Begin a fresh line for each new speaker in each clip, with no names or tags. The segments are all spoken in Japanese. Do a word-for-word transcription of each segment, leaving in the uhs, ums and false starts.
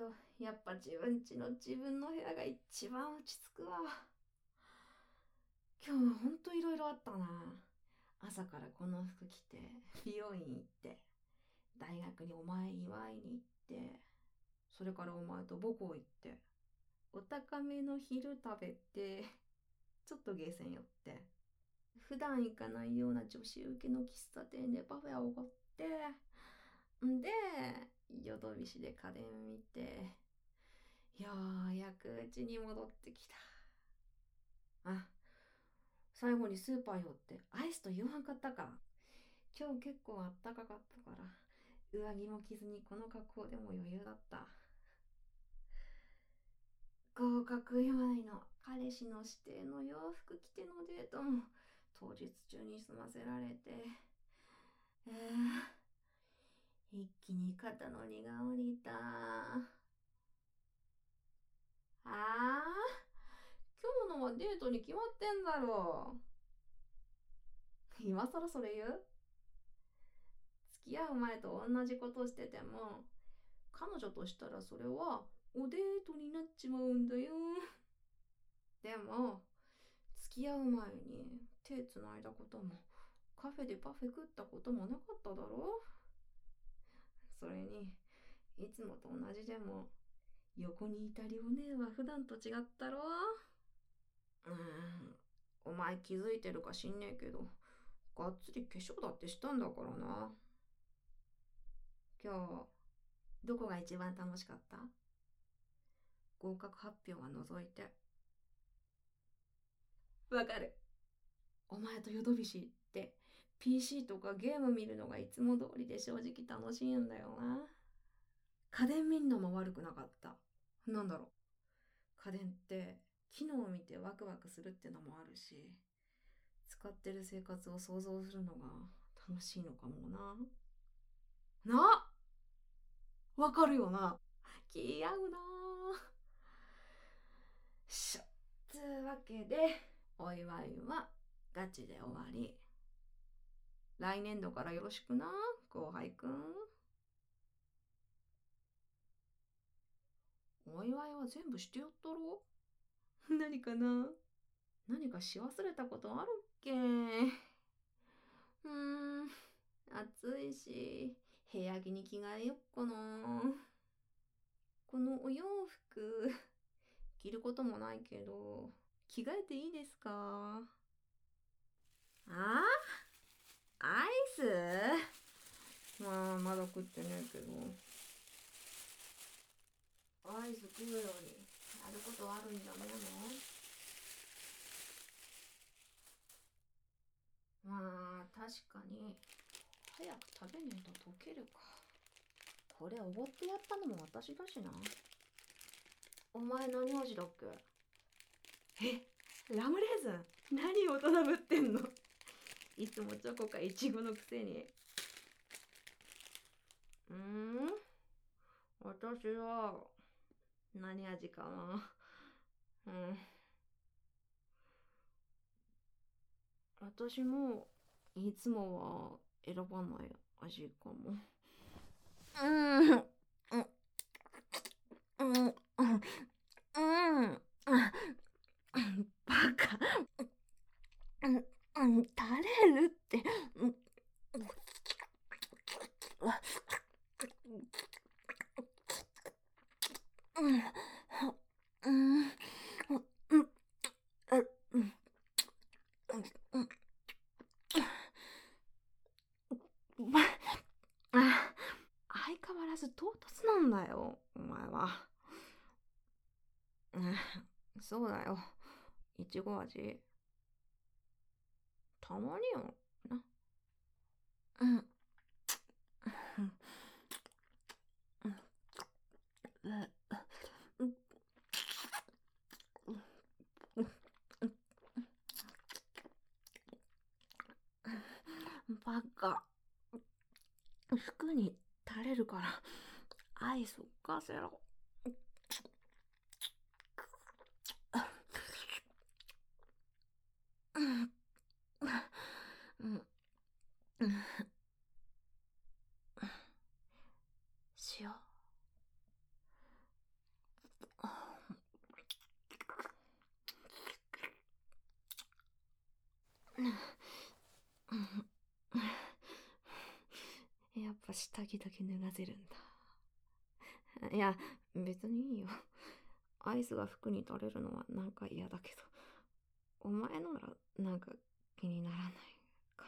ど、やっぱ自分家の自分の部屋が一番落ち着くわ。今日はほんといろいろあったな。朝からこの服着て、美容院行って、大学にお前祝いに行って、それからお前と母校行って、お高めの昼食べて、ちょっとゲーセン寄って、普段行かないような女子受けの喫茶店でパフェをおごって、んで、ヨドビシで家電見て、ようやく家に戻ってきた。あ、最後にスーパー寄ってアイスと夕飯買ったか。今日結構あったかかったから、上着も着ずにこの格好でも余裕だった。合格祝いの彼氏の指定の洋服着てのデートも当日中に済ませられて、えー、一気に肩の荷が下りた。ああ、今日のはデートに決まってんだろう。今更それ言う？付き合う前と同じことしてても、彼女としたらそれはおデートになっちまうんだよ。でも、付き合う前に手つないだことも、カフェでパフェ食ったこともなかっただろ。それに、いつもと同じでも、横にいたりお姉は普段と違ったろ。うーん、お前気づいてるか知んねえけど、がっつり化粧だってしたんだからな。今日、どこが一番楽しかった？合格発表は除いて。わかる。お前とヨドビシって ピーシー とかゲーム見るのがいつも通りで正直楽しいんだよな。家電見んのも悪くなかった。なんだろう。家電って機能を見てワクワクするってのもあるし、使ってる生活を想像するのが楽しいのかもな。なわかるよな。気合うな。しょ。つうわけで、お祝いはガチで終わり。来年度からよろしくな、後輩くん。お祝いは全部してやったろ。何かな。何かし忘れたことあるっけ。うーん、暑いし、部屋着に着替えよっかな。このお洋服、着ることもないけど、着替えていいですか？あアイス？まあ、まだ食ってねえけど。アイス食うより、やることあるんじゃねえの？まあ、確かに、早く食べねえと溶けるか。これおごってやったのも私だしな。お前何味だっけ？え、ラムレーズン？何大人ぶってんの？いつもチョコかイチゴのくせに。うーん、私は何味かな。うん、私もいつもは選ばない味かも。うん、うん、うん、うん、バカ。うん、うん、垂れるって。うん、うん、うん、うん、うん、うん、あ、相変わらず唐突なんだよ、お前は。うん、そうだよ。いちご味。たまによ。な。うん。バカ。服に垂れるから、アイスを浮かせろ。うん。うん。塩。 やっぱ下着だけ脱がせるんだ。いや、別にいいよ。アイスが服に垂れるのはなんか嫌だけど、お前ならなんか気にならないか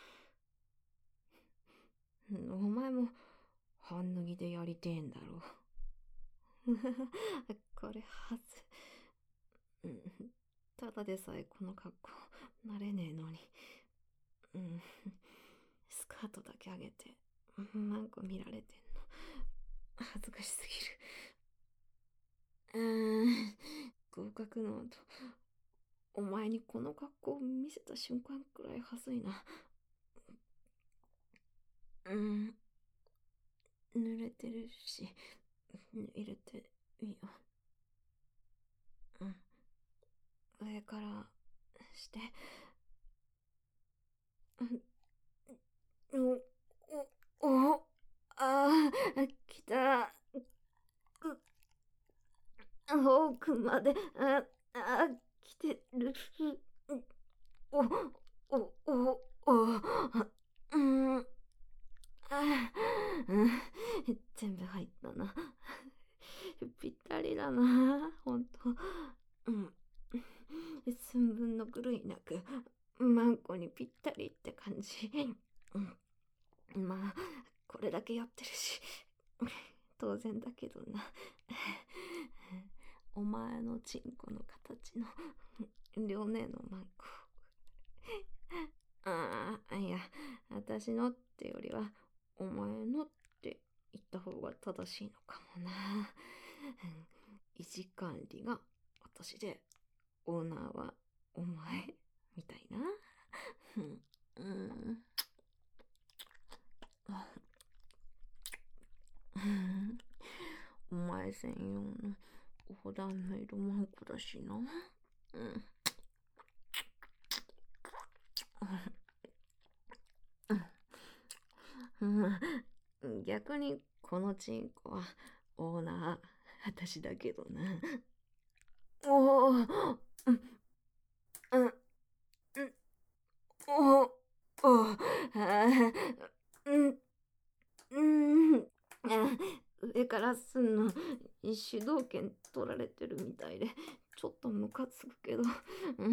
も。お前も半脱ぎでやりてえんだろ。これはず。うん、ただでさえこの格好慣れねえのに。うん、スカートだけ上げてなんか見られてんの恥ずかしすぎる。うーん、合格の後お前にこの格好を見せた瞬間くらい恥ずいな。うん、濡れてるし入れていいよ。うん、上からして。うん、おおおああ、来た。奥まで、あ、あ、来てる。お、お、お、お、うん、あ、うん、全部入ったな。ぴったりだな、ほんと。うん。寸分の狂いなく、マンコにぴったりって感じ。うん、まあ、これだけやってるし、当然だけどな。お前のチンコの形の両姉のマンコ。ああ、いや、私のってよりは、お前のって言った方が正しいのかもな。維持管理が私で、オーナーはお前みたいな。うん。お前専用のオーダーメイドマンコだしな。うん。うん、逆にこのチンコはオーナー私だけどな。おお、うん、うん、うん、おお、おあ、うん、うん、あ、上からすんの主導権取られてるみたいでちょっとムカつくけど、うん、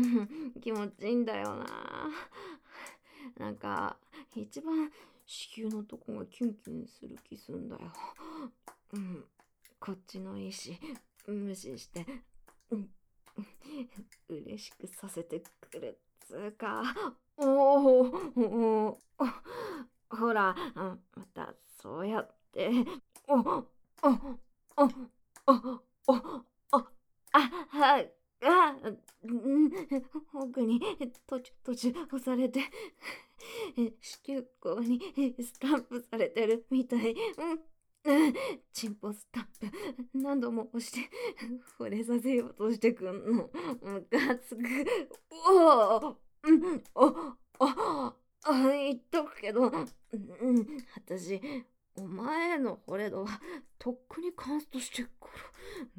気持ちいいんだよな。なんか一番子宮のとこがキュンキュンする気すんだよ。うん、こっちの意思無視して、うん、嬉しくさせてくれつうか。おお、ほら、またそうやっておおおおおおおあはあ、うん、奥に途中途中押されて子宮口にスタンプされてるみたい。うん、チンポスタンプ何度も押して惚れさせようとしてくんの。ムカつく。おお、うん、おおあ、言っとくけど、うん、私お前への惚れ度はとっくにカンストしてっから、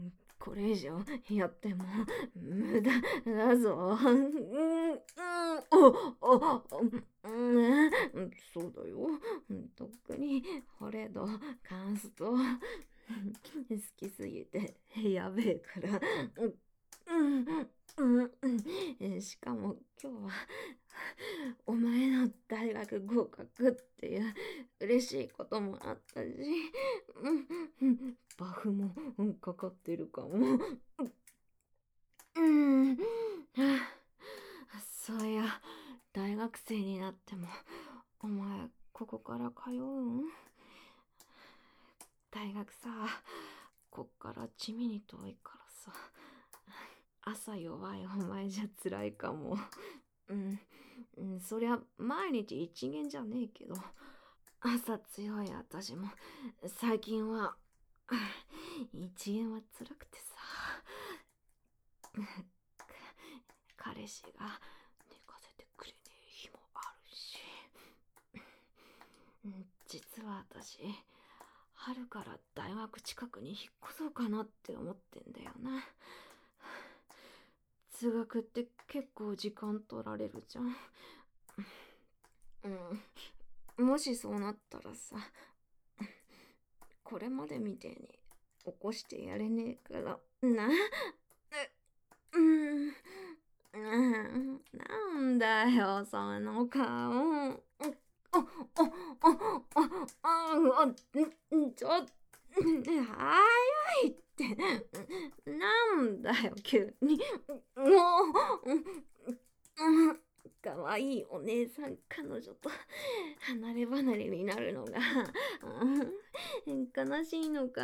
これ以上やっても無駄だぞ。うん、うん、おお、うん、そうだよ。とっくに惚れ度カンスト好きすぎてやべえから。うんうんうん、しかも今日はお前の大学合格っていう嬉しいこともあったし、うん、バフもかかってるかも。うん、そういや、大学生になってもお前ここから通うん？大学さ、こっから地味に遠いからさ、朝弱いお前じゃ辛いかも。うん、うん、そりゃ毎日一元じゃねえけど、朝強い私も最近は一元は辛くてさ、彼氏が寝かせてくれねえ日もあるし、実は私春から大学近くに引っ越そうかなって思ってんだよな。通学って結構時間取られるじゃん。 うん、もしそうなったらさ、これまでみてえに起こしてやれねえからな。うん、うんなんだよその顔。おおおおおおおちょっと早いって。なんだよ急に。もうかわいいお姉さん彼女と離れ離れになるのが悲しいのか。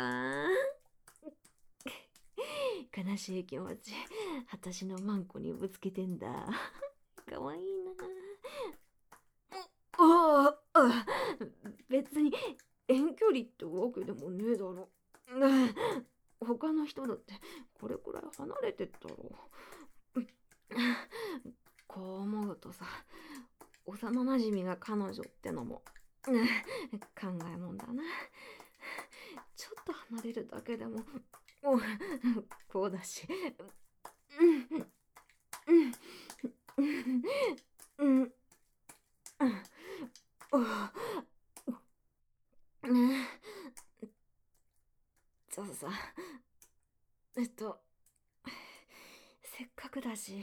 悲しい気持ち私のマンコにぶつけてんだ。かわいいな。ああ、別に遠距離ってわけでもねえだろ。他の人だってこれくらい離れてったろ。こう思うとさ、幼なじみが彼女ってのも考えもんだな。ちょっと離れるだけでもこうだし。うんうんそうさ、えっとせっかくだし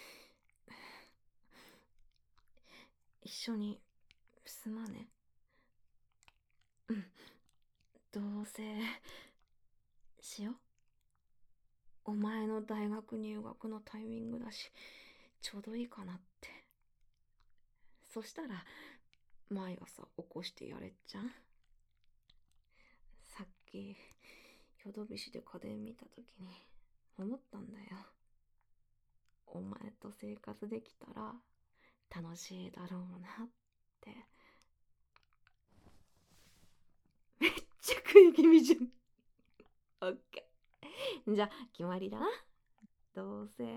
一緒に住まね。うん、同棲しよう。お前の大学入学のタイミングだしちょうどいいかなって。そしたら毎朝起こしてやれっちゃん。さっきヨドビシで家電見た時に思ったんだよ。お前と生活できたら楽しいだろうなって。めっちゃ食い気味じゃん。オッケー、じゃあ決まりだな。どうせ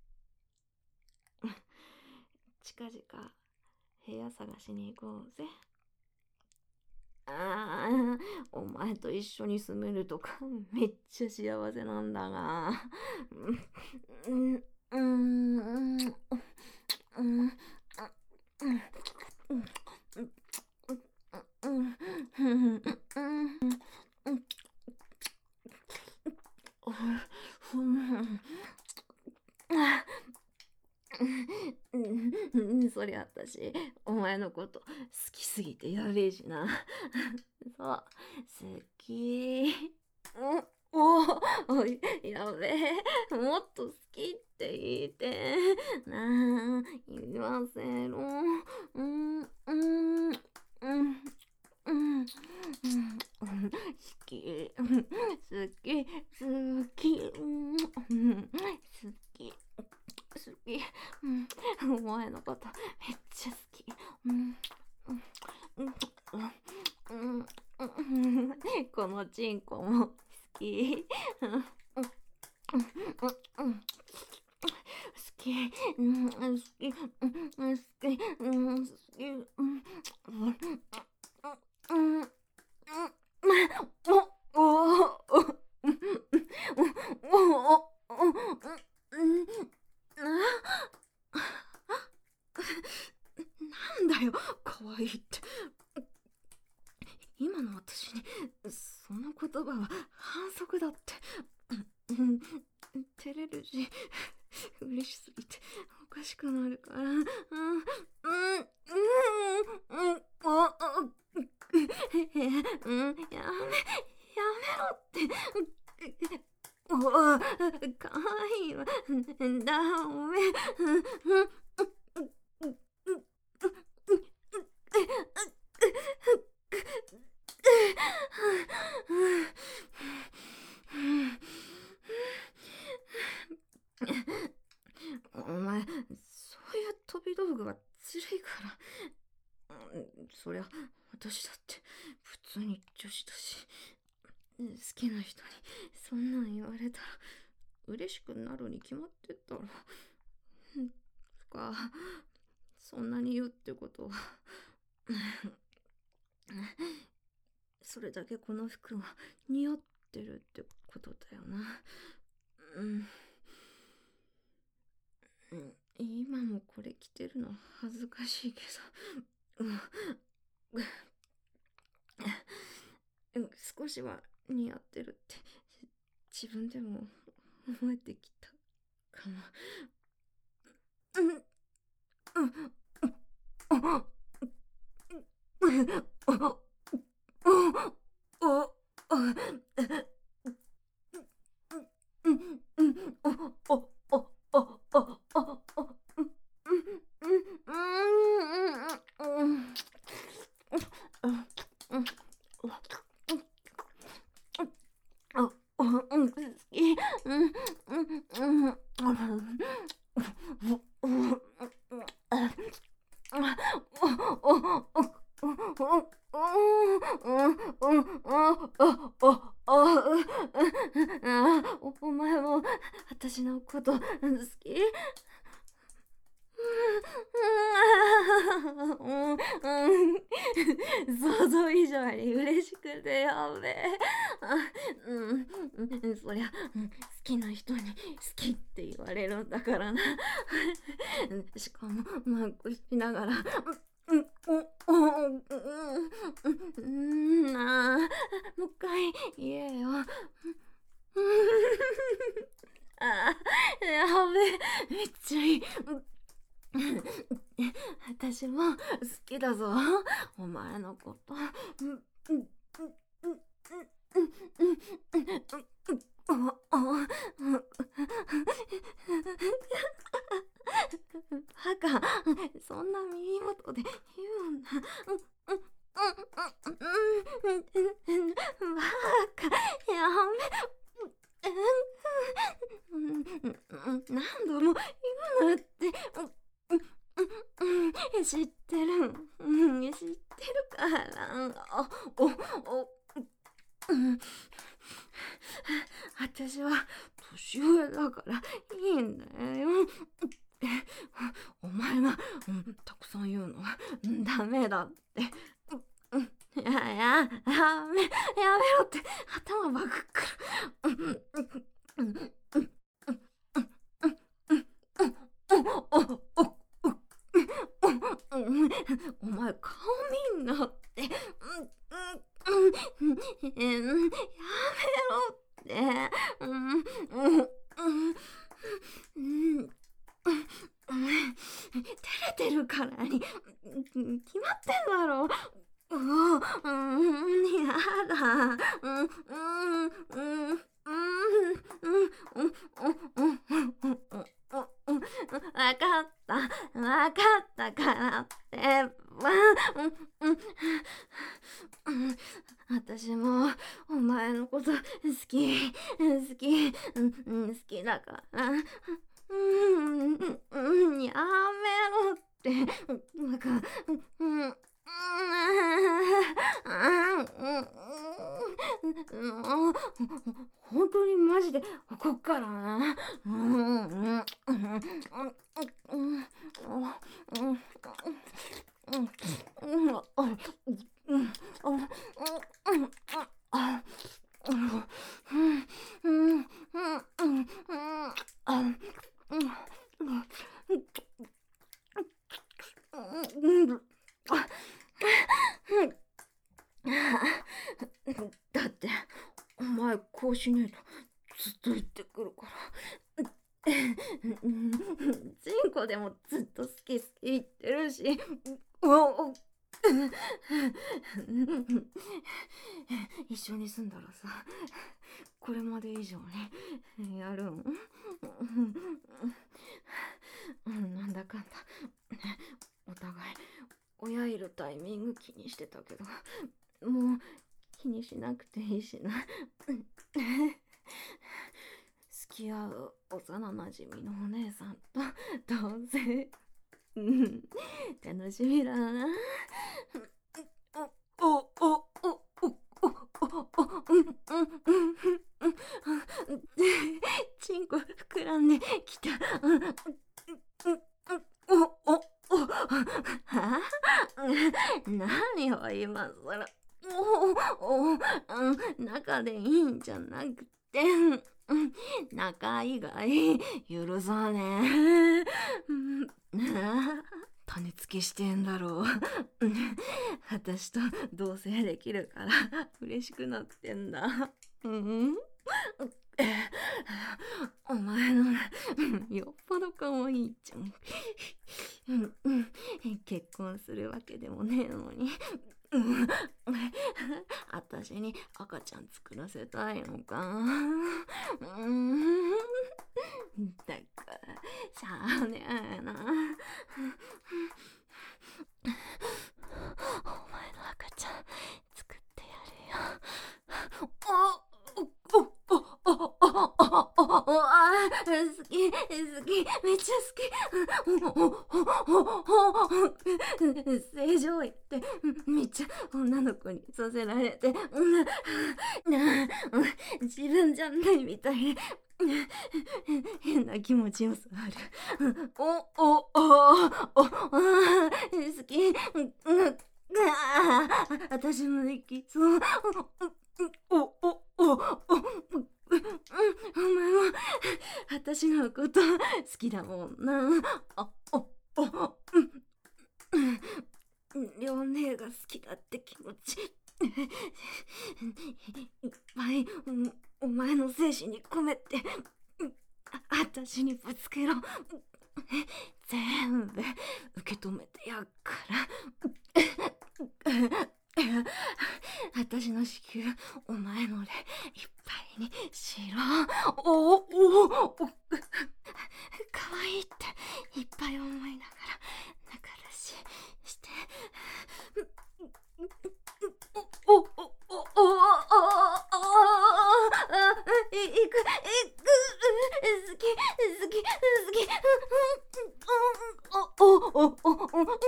近々部屋探しに行こうぜ。ああ、お前と一緒に住めるとかめっちゃ幸せなんだが。うんうんうんうんそりゃ私お前のこと好きすぎてやべえしな。そう好き。おおやべえ、もっと好きって言ってなあ。言わせろ。うんうんうんうん好き好き好き好き好き、うん、お前のことめっちゃ好き。うんうんうん、このチンコも好き。好き、うん、好き、うん、好き、うん、好き、うん、うん、うん、お、お、お、お、お、なんだよ、可愛いって。今の私にその言葉は反則だって。照れるし嬉しすぎておかしくなるから。うんうんうんうんおうんやめやめろっておかわいいわダメお前そういう飛び道具はずるいから。そりゃ私だって普通に女子だし、好きな人にそんなん言われたら嬉しくなるに決まってったろ。かそんなに言うってことはそれだけこの服が似合ってるってことだよな。うん今もこれ着てるの恥ずかしいけど、うん、少しは似合ってるって自分でも思えてきたかも。うんうんお前も私のこと好き？想像以上に嬉しくてやべえ。うん、そりゃ、うん、好きな人に好きって言われるんだからな。しかもマックしながら、うん、お、お、うん、なあ、もう一回言えよ。あ、やべえ、めっちゃいい。私も好きだぞ、お前のこと。バカ、そんな耳元で言うな。バカ、やめ。何度も言うなって。知ってる、知ってるから。お、お、私は年上だからいいんだよ。お前が、うん、たくさん言うのはダメだって。いやいや、やめ、やめろって頭バグくる。お前顔見んなって。やめろって。照れてるからに決まってんだろ。うん、やだ。うん、うん、うん、うん、わかった、わかったからって。私もお前のこと好き、好き、好きだから。うん、やめろって。なんか、うん。本当にマジで怒っからな。だってお前こうしねえとずっと言ってくるから。チンコでもずっと好き好き言ってるし。一緒に住んだらさ、これまで以上にやるん。なんだかんだお互い親いるタイミング気にしてたけど、もう気にしなくていいしな。付き合う幼なじみのお姉さんと同棲。楽しみだな。おおおおチンコ膨らんできた。おおおは何を今更。おお中でいいんじゃなくて。 うん、仲以外許さねえ。うん、種付けしてんだろう。私と同棲できるから嬉しくなってんだ。うん、お前のよっぽど可愛いじゃん。うんうん、結婚するわけでもねえのに。うん、私に赤ちゃん作らせたいのか。うん、だからしゃあねえな。お前の赤ちゃん作ってやるよ。おおおおおおおおあ好き好きめっちゃ好き。おおおお正常位ってめっちゃ女の子にさせられて、自分じゃないみたいで変な気持ちよさある。おおおお好き。私もできそう。おおおおおお前も私のこと好きだもんな。あおお両姉が好きだって気持ちいっぱいお前の精神に込めて私にぶつけろ。全部受け止めてやっから私の子宮お前のでいっぱいにしろ。おおおおかわいいっていっぱい思いながら仲出ししておおおおおおおいくいく好き好き好きおおおおおお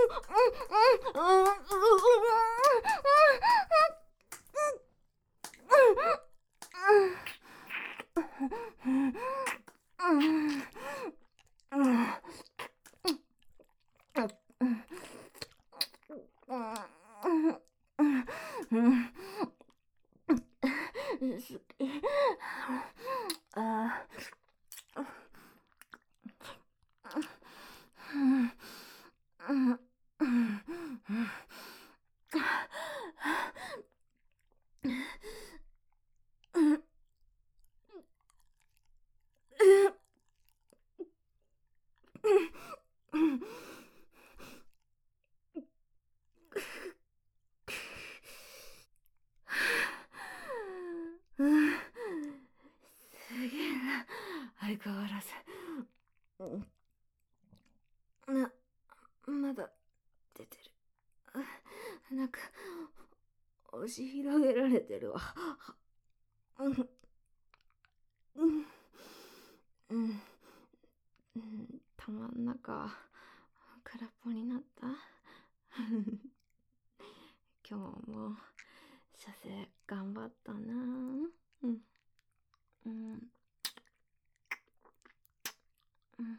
すげえな相変わらずなまだ出てる。なんか押し広げられてるわ。うんうんうんうん、玉ん中空っぽになった。今日も射精頑張ったな。うんうんうん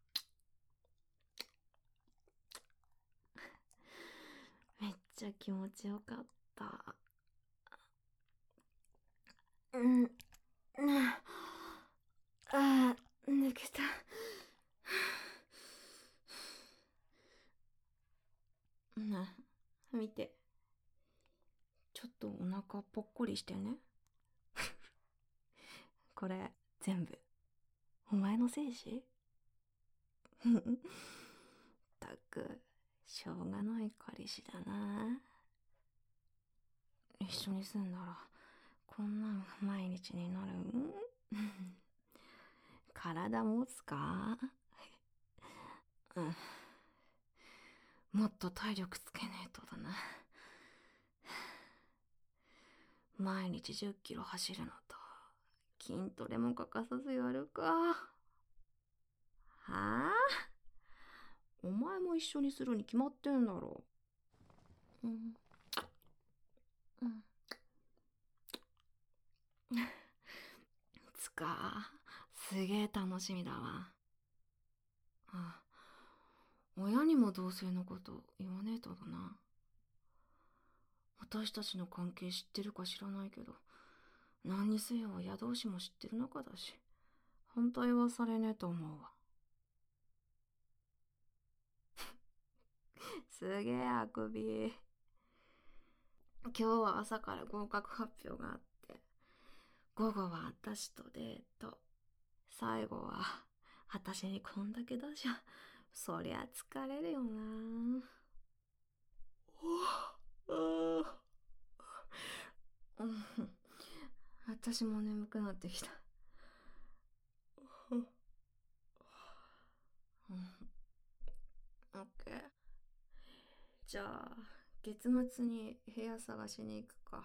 めっちゃ気持ちよかった。うんあー抜けた。な見てちょっとお腹ぽっこりしてね。これ全部お前のせいしったくしょうがない彼氏だな。一緒に住んだらこんなん毎日になるん体持つか。うんもっと体力つけねえとだな。毎日じゅっキロ走るのと筋トレも欠かさずやるか。はあお前も一緒にするに決まってんだろ。うんうんつかすげえ楽しみだわ。あ親にも同性のこと言わねえとだな。私たちの関係知ってるか知らないけど何にせよ親同士も知ってる仲だし、反対はされねえと思うわ。すげえあくび。今日は朝から合格発表があって、午後は私とデート、最後は私にこんだけ出しゃ、そりゃ疲れるよな。うん、私も眠くなってきた。うん、オッケー。じゃあ月末に部屋探しに行くか。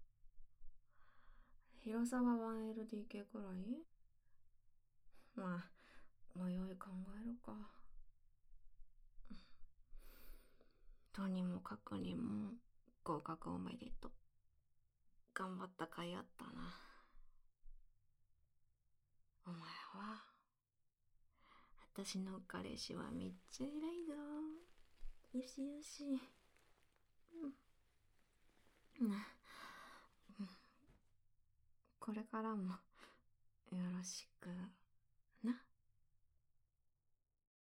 広さは ワンエルディーケー くらい？まあおいおい考えるか。とにもかくにも合格おめでとう。頑張った甲斐あったな。お前は私の彼氏はめっちゃ偉いぞ。よしよし。うん、これからもよろしく。